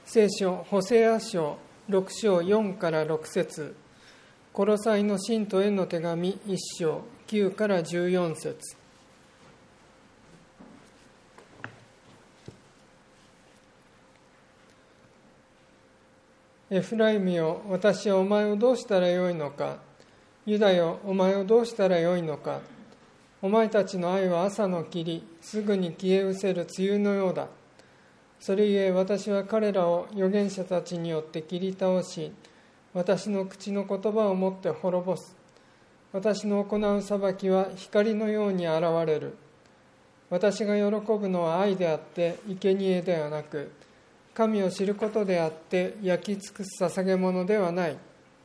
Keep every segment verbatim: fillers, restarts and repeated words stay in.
聖書ホセア書ろく章よんからろく節、コロサイの信徒への手紙いち章きゅうからじゅうよん節。エフライムよ、私はお前をどうしたらよいのか。ユダよ、お前をどうしたらよいのか。お前たちの愛は朝の霧、すぐに消え失せる梅雨のようだ。それゆえ私は彼らを預言者たちによって切り倒し、私の口の言葉をもって滅ぼす。私の行う裁きは光のように現れる。私が喜ぶのは愛であって生贄ではなく、神を知ることであって焼き尽くす捧げ物ではない。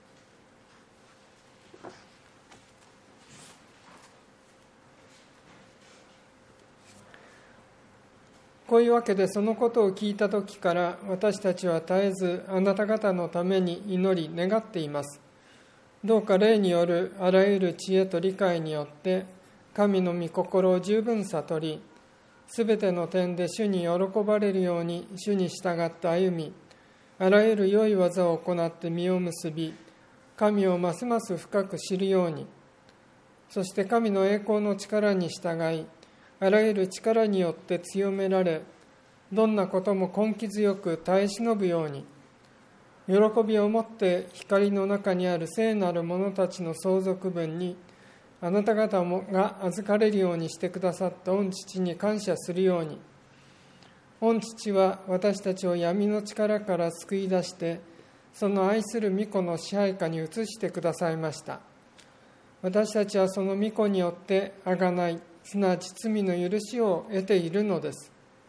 こういうわけで、そのことを聞いたときから私たちは絶えずあなた方のために祈り願っています。どうか霊によるあらゆる知恵と理解によって神の御心を十分悟り、すべての点で主に喜ばれるように主に従って歩み、あらゆる良い技を行って実を結び、神をますます深く知るように、そして神の栄光の力に従い、あらゆる力によって強められ、どんなことも根気強く耐え忍ぶように、喜びをもって光の中にある聖なる者たちの相続分にあなた方もが預かれるようにしてくださった御父に感謝するように。御父は私たちを闇の力から救い出して、その愛する御子の支配下に移してくださいました。私たちはその御子によって贖い、すなわち罪の許しを得ているのです。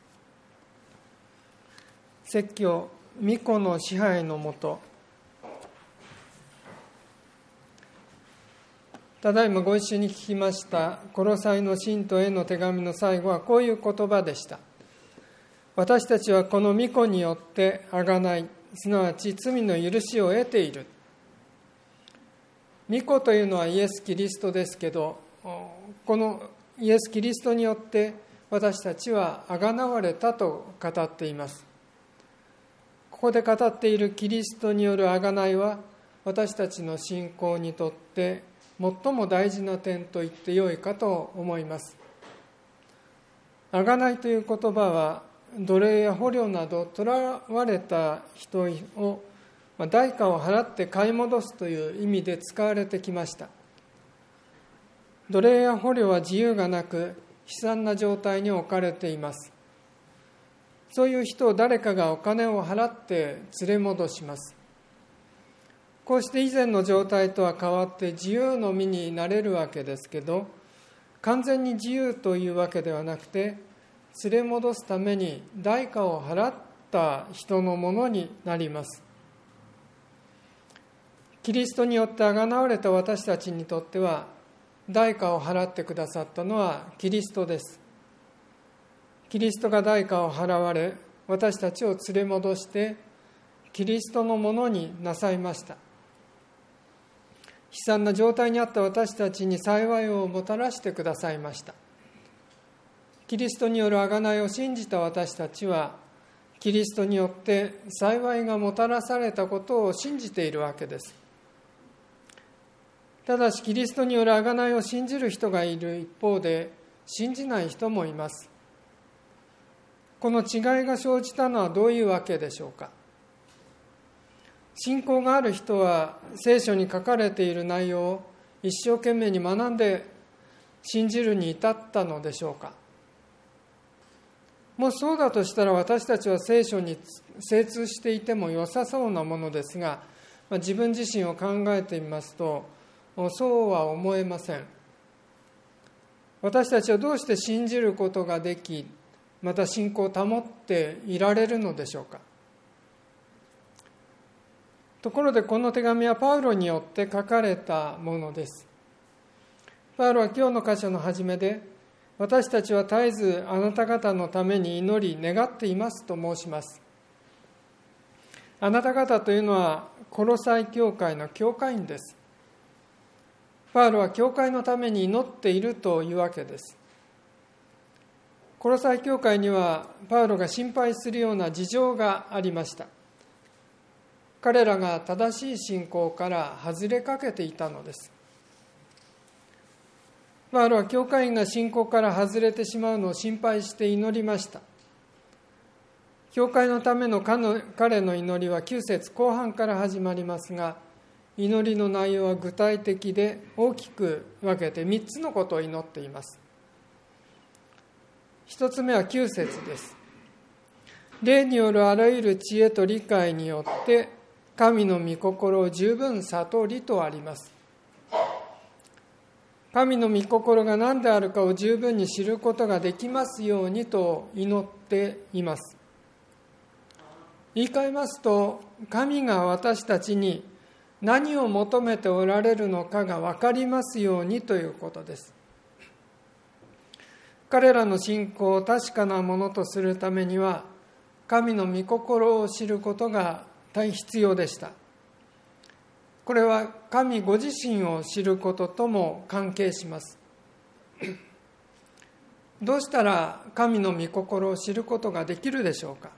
説教、御子の支配のもと。ただいまご一緒に聞きましたコロサイの信徒への手紙の最後はこういう言葉でした。私たちはこの御子によって贖い、すなわち罪の許しを得ている。御子というのはイエス・キリストですけど、このイエス・キリストによって私たちは贖われたと語っています。ここで語っているキリストによる贖いは、私たちの信仰にとって最も大事な点と言ってよいかと思います。贖いという言葉は、奴隷や捕虜など囚われた人を代価を払って買い戻すという意味で使われてきました。奴隷や捕虜は自由がなく悲惨な状態に置かれています。そういう人を誰かがお金を払って連れ戻します。こうして以前の状態とは変わって自由の身になれるわけですけど、完全に自由というわけではなくて、連れ戻すために代価を払った人のものになります。キリストによって贖われた私たちにとっては、代価を払ってくださったのはキリストです。キリストが代価を払われ、私たちを連れ戻してキリストのものになさいました。悲惨な状態にあった私たちに幸いをもたらしてくださいました。キリストによる贖いを信じた私たちは、キリストによって幸いがもたらされたことを信じているわけです。ただし、キリストによる贖いを信じる人がいる一方で、信じない人もいます。この違いが生じたのはどういうわけでしょうか。信仰がある人は、聖書に書かれている内容を一生懸命に学んで信じるに至ったのでしょうか。もしそうだとしたら、私たちは聖書に精通していても良さそうなものですが、自分自身を考えてみますと、そうは思えません。私たちはどうして信じることができ、また信仰を保っていられるのでしょうか。ところで、この手紙はパウロによって書かれたものです。パウロは今日の箇所の初めで、私たちは絶えずあなた方のために祈り願っていますと申します。あなた方というのはコロサイ教会の教会員です。パウロは教会のために祈っているというわけです。コロサイ教会にはパウロが心配するような事情がありました。 彼らが正しい信仰から外れかけていたのです。パウロは教会員が信仰から外れてしまうのを心配して祈りました。教会のための彼の祈りはきゅう節後半から始まりますが、祈りの内容は具体的で大きく分けてみっつのことを祈っています。一つ目はきゅう節です。霊によるあらゆる知恵と理解によって神の御心を十分悟りとあります。神の御心が何であるかを十分に知ることができますようにと祈っています。言い換えますと、神が私たちに何を求めておられるのかが分かりますようにということです。彼らの信仰を確かなものとするためには、神の御心を知ることが大必要でした。これは神ご自身を知ることとも関係します。どうしたら神の御心を知ることができるでしょうか。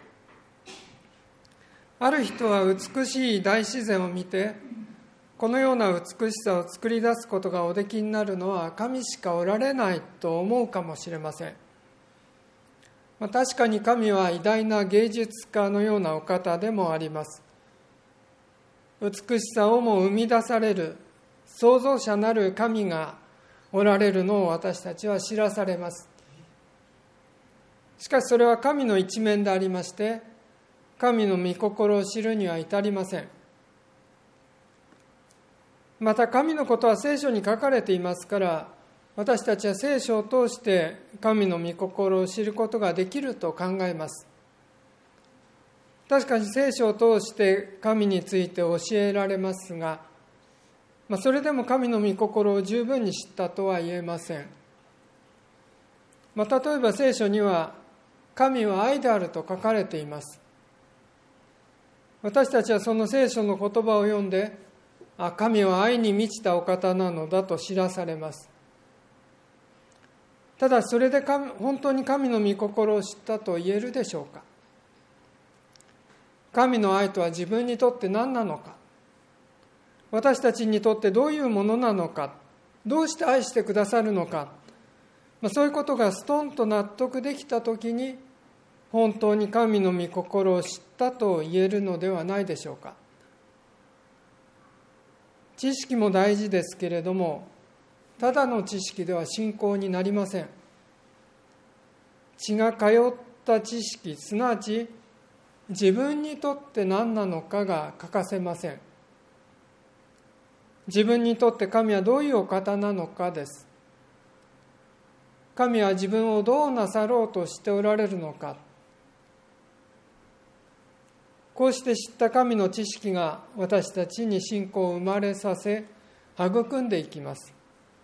ある人は美しい大自然を見て、このような美しさを作り出すことがおできになるのは神しかおられないと思うかもしれません。まあ、確かに神は偉大な芸術家のようなお方でもあります。美しさをも生み出される創造者なる神がおられるのを私たちは知らされます。しかしそれは神の一面でありまして、神の御心を知るには至りません。また神のことは聖書に書かれていますから、私たちは聖書を通して神の御心を知ることができると考えます。確かに聖書を通して神について教えられますが、まあ、それでも神の御心を十分に知ったとは言えません。まあ、例えば聖書には神は愛であると書かれています。私たちはその聖書の言葉を読んで、あ、神は愛に満ちたお方なのだと知らされます。ただそれで神本当に神の御心を知ったと言えるでしょうか。神の愛とは自分にとって何なのか、私たちにとってどういうものなのか、どうして愛してくださるのか、まあ、そういうことがストンと納得できたときに、本当に神の御心を知ったと言えるのではないでしょうか。知識も大事ですけれども、ただの知識では信仰になりません。血が通った知識、すなわち自分にとって何なのかが欠かせません。自分にとって神はどういうお方なのかです。神は自分をどうなさろうとしておられるのか。こうして知った神の知識が私たちに信仰を生まれさせ、育んでいきます。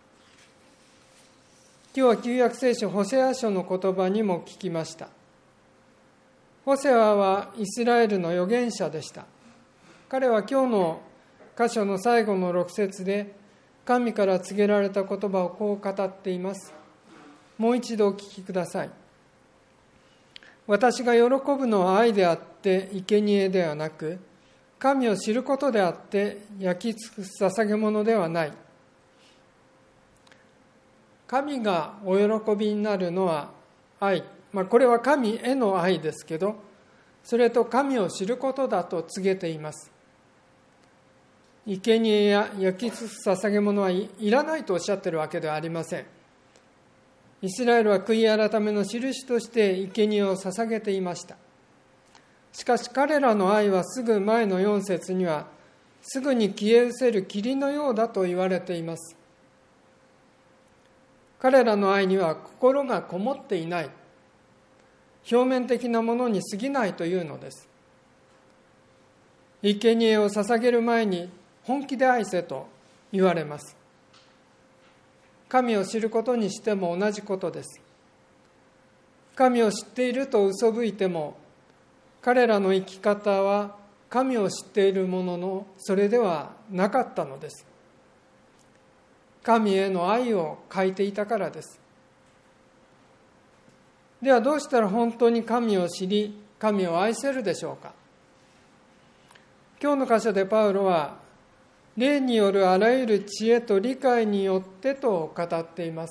今日は旧約聖書ホセア書の言葉にも聞きました。ホセアはイスラエルの預言者でした。彼は今日の箇所の最後のろく節で神から告げられた言葉をこう語っています。もう一度お聞きください。私が喜ぶのは愛であって生贄ではなく、神を知ることであって焼き尽くす捧げ物ではない。神がお喜びになるのは愛、まあ、これは神への愛ですけど、それと神を知ることだと告げています。生贄や焼き尽くす捧げ物はいらないとおっしゃっているわけではありません。イスラエルは悔い改めの印として生贄を捧げていました。しかし彼らの愛はすぐ前のよん節には、すぐに消え失せる霧のようだと言われています。彼らの愛には心がこもっていない、表面的なものに過ぎないというのです。生贄を捧げる前に本気で愛せと言われます。神を知ることにしても同じことです。神を知っていると嘘吹いても、彼らの生き方は神を知っているもののそれではなかったのです。神への愛を欠いていたからです。ではどうしたら本当に神を知り、神を愛せるでしょうか。 今日の箇所でパウロは、霊によるあらゆる知恵と理解によってと語っています。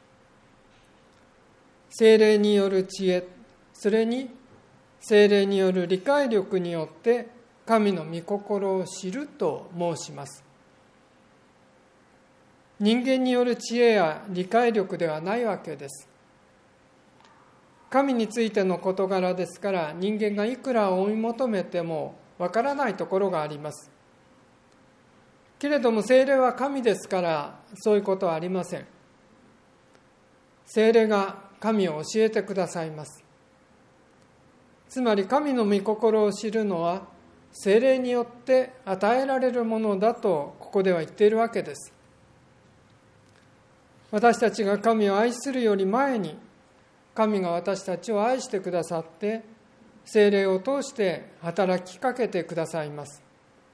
聖霊による知恵、それに聖霊による理解力によって神の御心を知ると申します。人間による知恵や理解力ではないわけです。神についての事柄ですから、人間がいくら追い求めてもわからないところがあります。けれども聖霊は神ですから、そういうことはありません。聖霊が神を教えてくださいます。つまり神の御心を知るのは聖霊によって与えられるものだとここでは言っているわけです。私たちが神を愛するより前に、神が私たちを愛してくださって聖霊を通して働きかけてくださいます。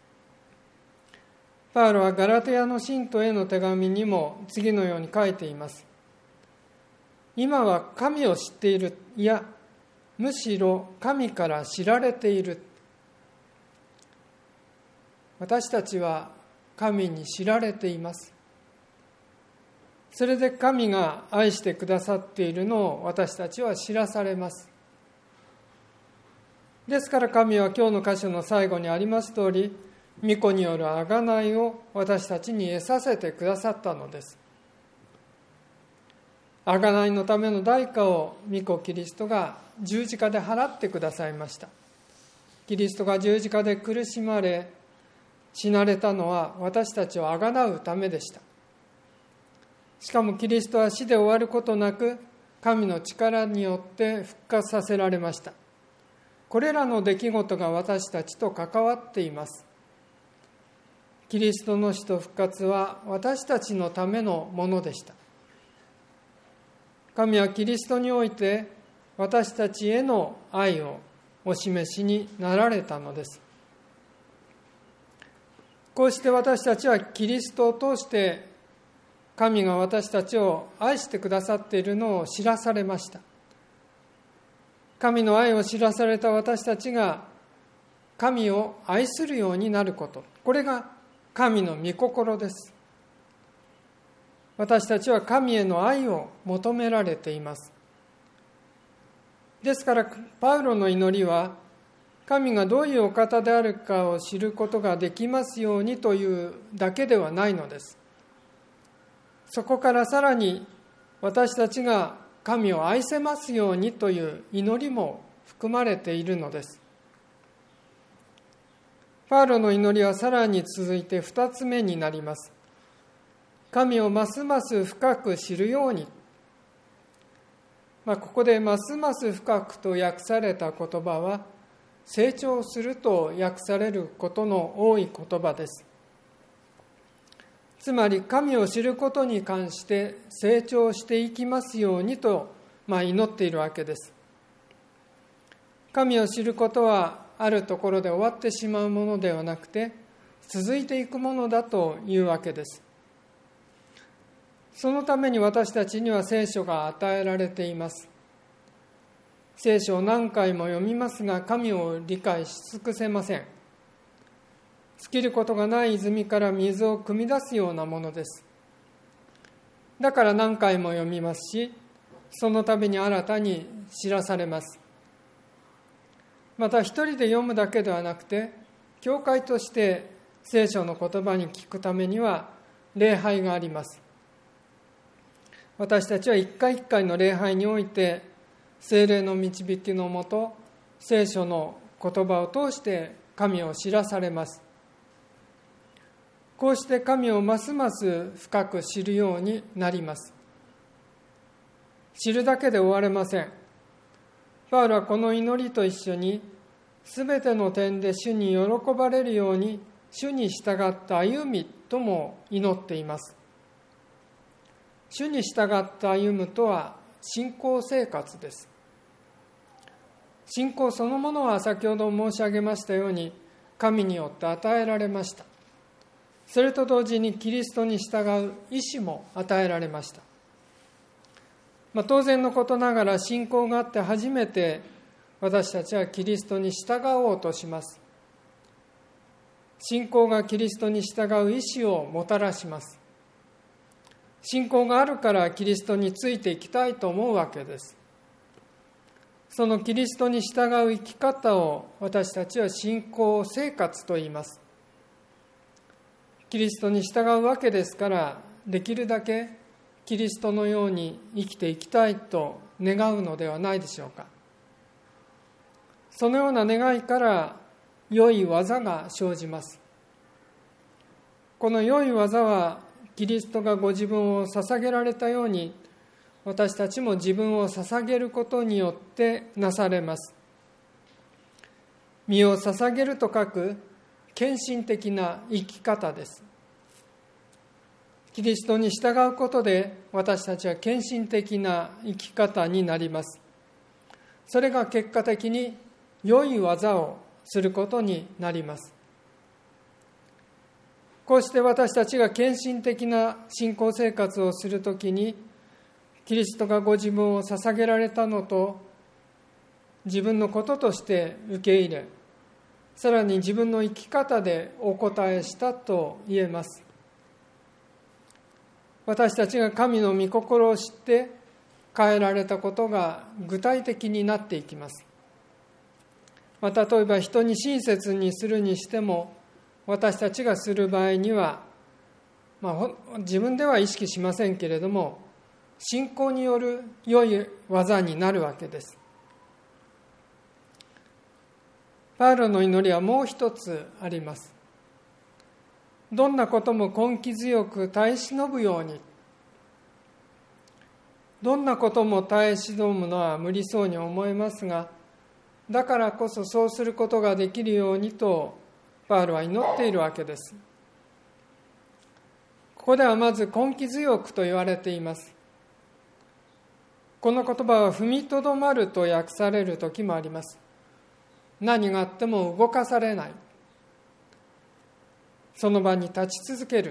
パウロはガラテヤの信徒への手紙にも次のように書いています。今は神を知っている、いやむしろ神から知られている。私たちは神に知られています。それで神が愛してくださっているのを私たちは知らされます。ですから神は今日の箇所の最後にあります通り、御子による贖いを私たちに得させてくださったのです。贖いのための代価を御子キリストが十字架で払ってくださいました。キリストが十字架で苦しまれ、死なれたのは私たちを贖うためでした。しかもキリストは死で終わることなく、神の力によって復活させられました。これらの出来事が私たちと関わっています。キリストの死と復活は私たちのためのものでした。神はキリストにおいて私たちへの愛をお示しになられたのです。こうして私たちはキリストを通して神が私たちを愛してくださっているのを知らされました。神の愛を知らされた私たちが神を愛するようになること、これが神の御心です。私たちは神への愛を求められています。ですからパウロの祈りは、神がどういうお方であるかを知ることができますようにというだけではないのです。そこからさらに私たちが神を愛せますようにという祈りも含まれているのです。パウロの祈りはさらに続いて二つ目になります。神をますます深く知るように。まあ、ここでますます深くと訳された言葉は、成長すると訳されることの多い言葉です。つまり神を知ることに関して成長していきますようにと、まあ、祈っているわけです。神を知ることはあるところで終わってしまうものではなくて、続いていくものだというわけです。そのために私たちには聖書が与えられています。聖書を何回も読みますが、神を理解し尽くせません。尽きることがない泉から水を汲み出すようなものです。だから何回も読みますし、その度に新たに知らされます。また一人で読むだけではなくて、教会として聖書の言葉に聞くためには礼拝があります。私たちは一回一回の礼拝において、聖霊の導きのもと、聖書の言葉を通して神を知らされます。こうして神をますます深く知るようになります。知るだけで終われません。パウロはこの祈りと一緒に、すべての点で主に喜ばれるように、主に従った歩みとも祈っています。主に従った歩むとは信仰生活です。信仰そのものは先ほど申し上げましたように、神によって与えられました。それと同時にキリストに従う意志も与えられました。まあ、当然のことながら信仰があって初めて私たちはキリストに従おうとします。 信仰がキリストに従う意志をもたらします。信仰があるからキリストについていきたいと思うわけです。そのキリストに従う生き方を私たちは信仰生活と言います。キリストに従うわけですから、できるだけキリストのように生きていきたいと願うのではないでしょうか。そのような願いから良い技が生じます。この良い技はキリストがご自分を捧げられたように、私たちも自分を捧げることによってなされます。身を捧げると書く献身的な生き方です。キリストに従うことで私たちは献身的な生き方になります。それが結果的に良い技をすることになります。こうして私たちが献身的な信仰生活をするときに、キリストがご自分を捧げられたのと自分のこととして受け入れ、さらに自分の生き方でお答えしたと言えます。私たちが神の御心を知って変えられたことが具体的になっていきます。また例えば人に親切にするにしても、私たちがする場合には、まあ、自分では意識しませんけれども、信仰による良い技になるわけです。パウロの祈りはもう一つあります。どんなことも根気強く耐え忍ぶように。どんなことも耐え忍ぶのは無理そうに思えますが、だからこそそうすることができるようにとパウロは祈っているわけです。ここではまず根気強くと言われています。この言葉は踏みとどまると訳される時もあります。何があっても動かされない。その場に立ち続ける。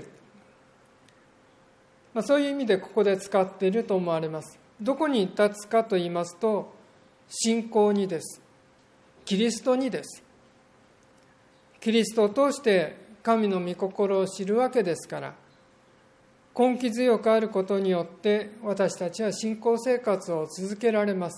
まあ、そういう意味でここで使っていると思われます。どこに立つかと言いますと、信仰にです。キリストにです。キリストを通して神の御心を知るわけですから、根気強くあることによって私たちは信仰生活を続けられます。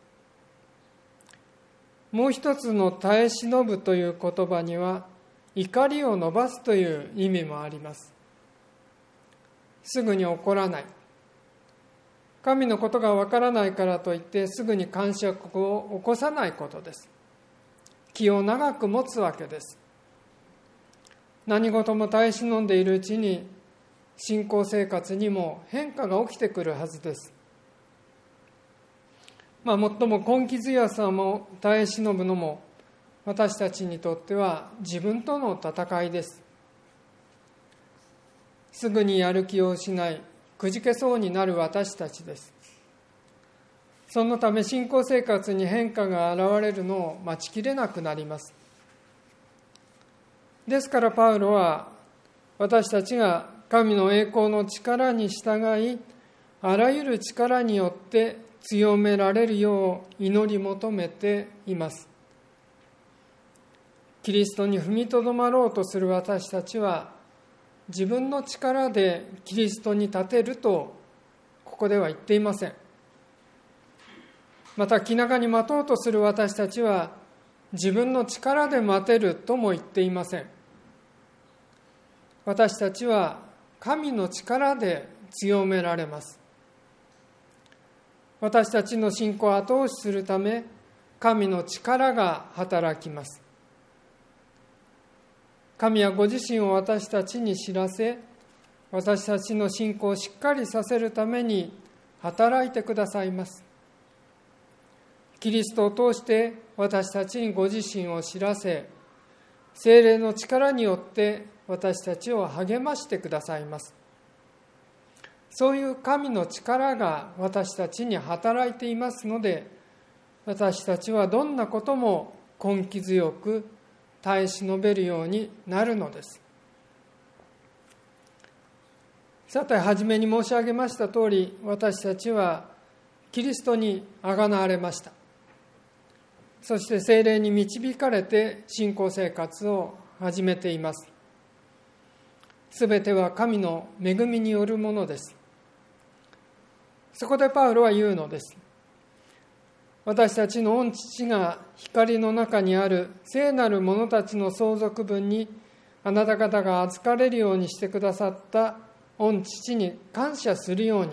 もう一つの耐え忍ぶという言葉には、怒りを伸ばすという意味もあります。すぐに怒らない。神のことがわからないからといってすぐに癇癪を起こさないことです。気を長く持つわけです。何事も耐え忍んでいるうちに信仰生活にも変化が起きてくるはずです。まあ、最も根気強さも耐え忍ぶのも私たちにとっては自分との戦いです。すぐにやる気を失い、くじけそうになる私たちです。そのため信仰生活に変化が現れるのを待ちきれなくなります。ですからパウロは私たちが神の栄光の力に従い、あらゆる力によって強められるよう祈り求めています。キリストに踏みとどまろうとする私たちは、自分の力でキリストに立てるとここでは言っていません。また気長に待とうとする私たちは、自分の力で待てるとも言っていません。私たちは神の力で強められます。私たちの信仰を後押しするため、神の力が働きます。神はご自身を私たちに知らせ、私たちの信仰をしっかりさせるために働いてくださいます。キリストを通して私たちにご自身を知らせ、聖霊の力によって私たちを励ましてくださいます。そういう神の力が私たちに働いていますので、私たちはどんなことも根気強く耐え忍べるようになるのです。さて、初めに申し上げました通り、私たちはキリストにあがなわれました。そして聖霊に導かれて信仰生活を始めています。すべては神の恵みによるものです。そこでパウロは言うのです。私たちの御父が光の中にある聖なる者たちの相続分にあなた方が預かれるようにしてくださった御父に感謝するように。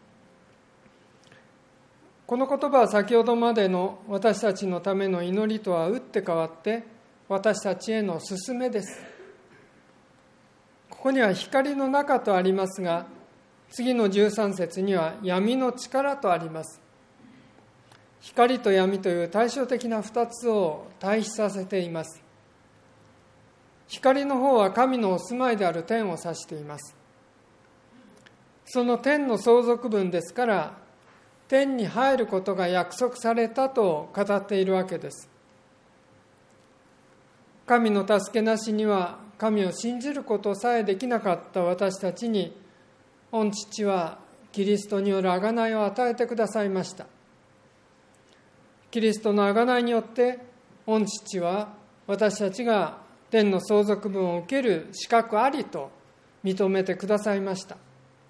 この言葉は先ほどまでの私たちのための祈りとは打って変わって私たちへの勧めです。ここには光の中とありますが、次のじゅうさん節には闇の力とあります。光と闇という対照的な二つを対比させています。光の方は神のお住まいである天を指しています。その天の相続分ですから、天に入ることが約束されたと語っているわけです。神の助けなしには神を信じることさえできなかった私たちに、御父はキリストによる贖いを与えてくださいました。キリストの贖いによって、御父は私たちが天の相続分を受ける資格ありと認めてくださいました。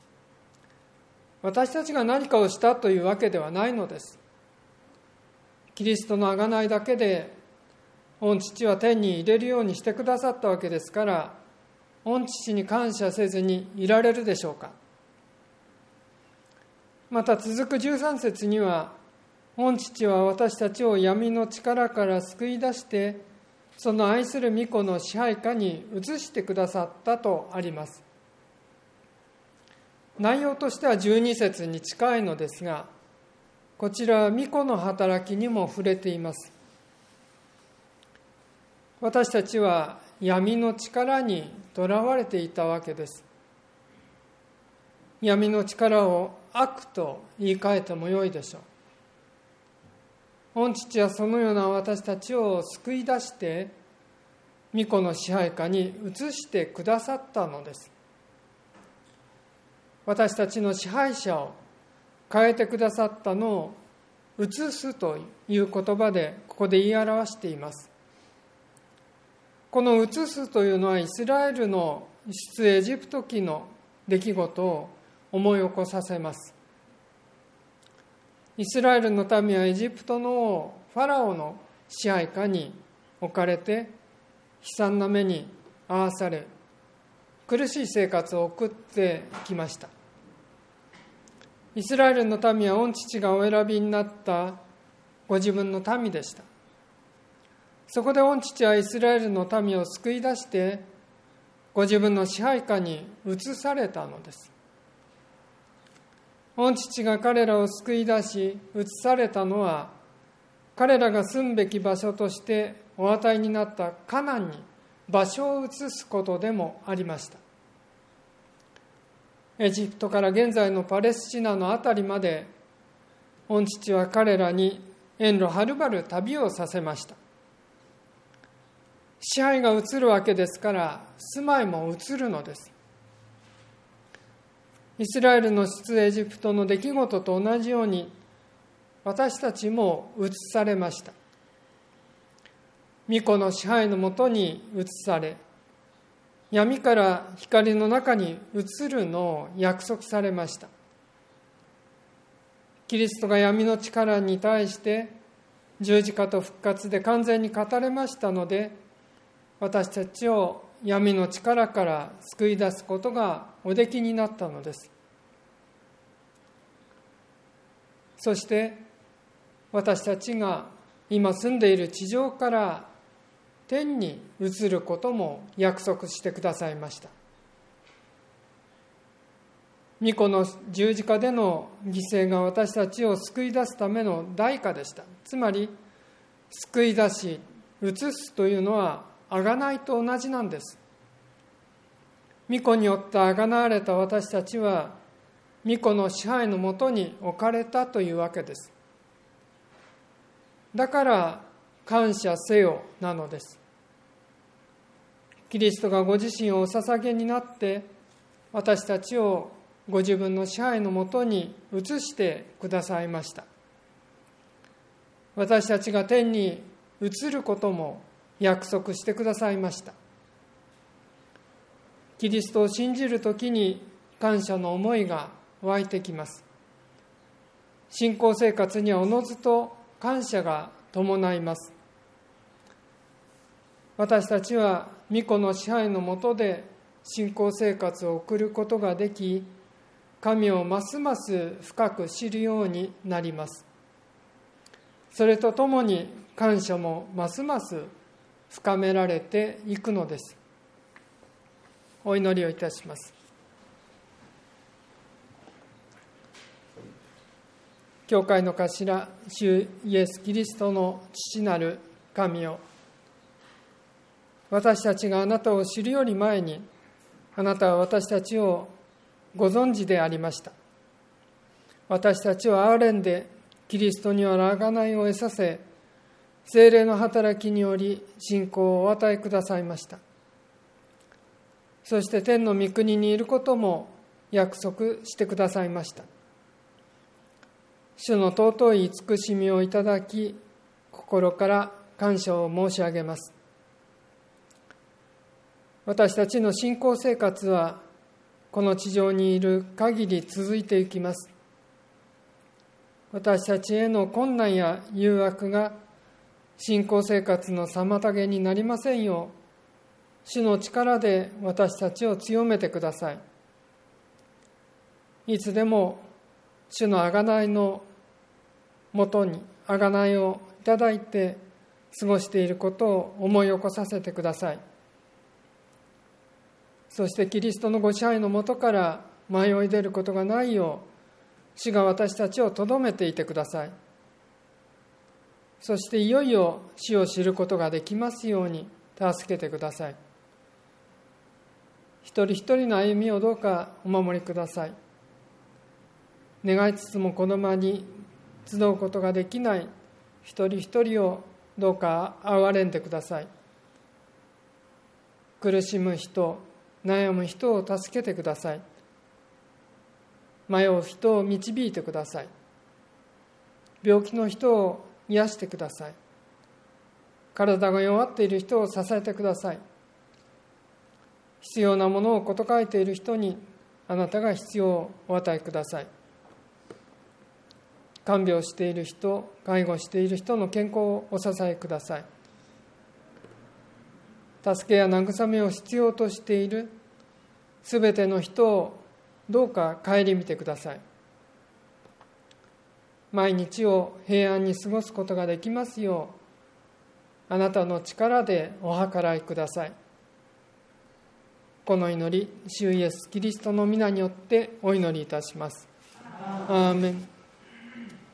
私たちが何かをしたというわけではないのです。キリストの贖いだけで御父は天に入れるようにしてくださったわけですから、御父に感謝せずにいられるでしょうか。また続くじゅうさん節には、御父は私たちを闇の力から救い出して、その愛する御子の支配下に移してくださったとあります。内容としてはじゅうに節に近いのですが、こちらは御子の働きにも触れています。私たちは闇の力にとらわれていたわけです。闇の力を悪と言い換えてもよいでしょう。御父はそのような私たちを救い出して、御子の支配下に移してくださったのです。私たちの支配者を変えてくださったのを移すという言葉でここで言い表しています。この移すというのはイスラエルの出エジプト記の出来事を思い起こさせます。イスラエルの民はエジプトのファラオの支配下に置かれて悲惨な目に遭わされ、苦しい生活を送ってきました。イスラエルの民は御父がお選びになったご自分の民でした。そこで御父はイスラエルの民を救い出してご自分の支配下に移されたのです。御父が彼らを救い出し移されたのは、彼らが住むべき場所としてお与えになったカナンに場所を移すことでもありました。エジプトから現在のパレスチナのあたりまで、御父は彼らに遠路はるばる旅をさせました。支配が移るわけですから、住まいも移るのです。イスラエルの出エジプトの出来事と同じように、私たちも移されました。御子の支配のもとに移され、闇から光の中に移るのを約束されました。キリストが闇の力に対して十字架と復活で完全に語れましたので、私たちを闇の力から救い出すことがおできになったのです。そして私たちが今住んでいる地上から天に移ることも約束してくださいました。御子の十字架での犠牲が私たちを救い出すための代価でした。つまり救い出し移すというのは贖いと同じなんです。御子によって贖われた私たちは御子の支配のもとに置かれたというわけです。だから感謝せよなのです。キリストがご自身をお捧げになって私たちをご自分の支配のもとに移してくださいました。私たちが天に移ることも約束してくださいました。 キリストを信じるときに感謝の思いが湧いてきます。信仰生活にはおのずと感謝が伴います。私たちは御子の支配の下で信仰生活を送ることができ、神をますます深く知るようになります。それとともに感謝もますます深められていくのです。お祈りをいたします。教会の頭、主イエス・キリストの父なる神よ、私たちがあなたを知るより前に、あなたは私たちをご存知でありました。私たちを憐れんで、キリストには贖いを得させ、聖霊の働きにより信仰をお与えくださいました。そして天の御国にいることも約束してくださいました。主の尊い慈しみをいただき、心から感謝を申し上げます。私たちの信仰生活はこの地上にいる限り続いていきます。私たちへの困難や誘惑が信仰生活の妨げになりませんよう、主の力で私たちを強めてください。いつでも主の贖いのもとに贖いをいただいて過ごしていることを思い起こさせてください。そしてキリストのご支配のもとから迷い出ることがないよう、主が私たちをとどめていてください。そしていよいよ主を知ることができますように助けてください。一人一人の歩みをどうかお守りください。願いつつもこの場に集うことができない一人一人をどうか憐れんでください。苦しむ人、悩む人を助けてください。迷う人を導いてください。病気の人を癒してください。体が弱っている人を支えてください。必要なものをこと書いている人にあなたが必要をお与えください。看病している人、介護している人の健康をお支えください。助けや慰めを必要としているすべての人をどうか顧みてください。毎日を平安に過ごすことができますよう、あなたの力でお計らいください。この祈り、主イエスキリストの皆によってお祈りいたします。アーメン。